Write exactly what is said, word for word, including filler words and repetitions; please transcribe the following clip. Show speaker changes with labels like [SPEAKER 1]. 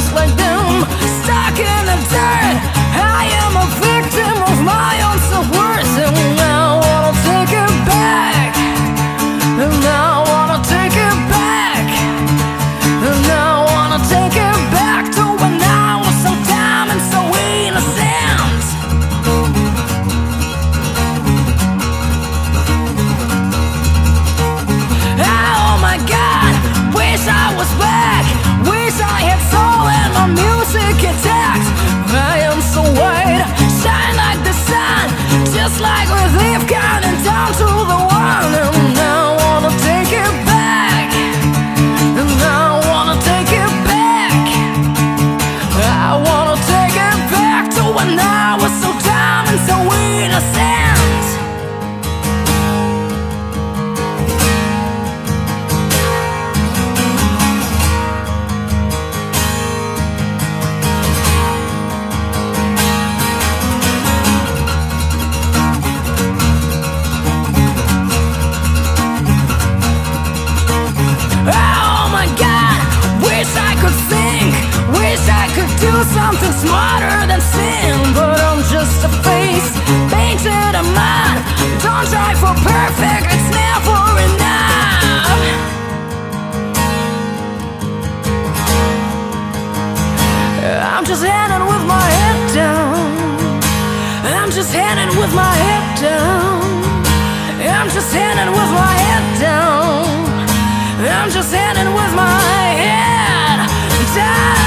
[SPEAKER 1] just like them, stuck in the dirt. I am a victim of my own self-worth, and now I wanna take it back. And now I wanna take it back. And now I wanna take it back to when I was so dumb and so innocent. Oh my God, wish I was back. Wish I had soul and my music intact. I am so white, shine like the sun, just like a thief counting down to the one. And now I wanna take it back. And now I wanna take it back. I wanna take it back to when I was so dumb and so innocent. Oh my God, wish I could think, wish I could do something smarter than sin. But I'm just a face, painted a man. Don't try for perfect, it's never enough. I'm just heading with my head down. I'm just heading with my head down. I'm just heading with my head down. I'm just heading with my head down.